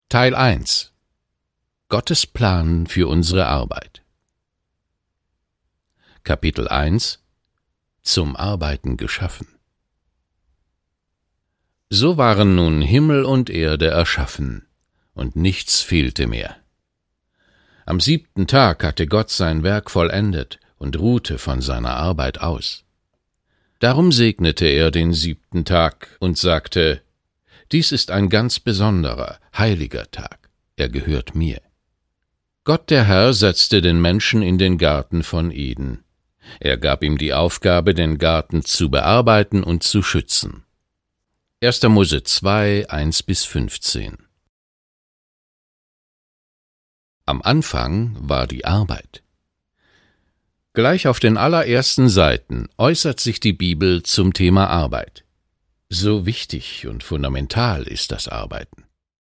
Teil 1 Gottes Plan für unsere Arbeit. Kapitel 1 Zum Arbeiten geschaffen. So waren nun Himmel und Erde erschaffen, und nichts fehlte mehr. Am 7. Tag hatte Gott sein Werk vollendet und ruhte von seiner Arbeit aus. Darum segnete er den 7. Tag und sagte: Dies ist ein ganz besonderer, heiliger Tag, er gehört mir. Gott der Herr setzte den Menschen in den Garten von Eden. Er gab ihm die Aufgabe, den Garten zu bearbeiten und zu schützen. 1. Mose 2, 1-15. Am Anfang war die Arbeit. Gleich auf den allerersten Seiten äußert sich die Bibel zum Thema Arbeit. So wichtig und fundamental ist das Arbeiten.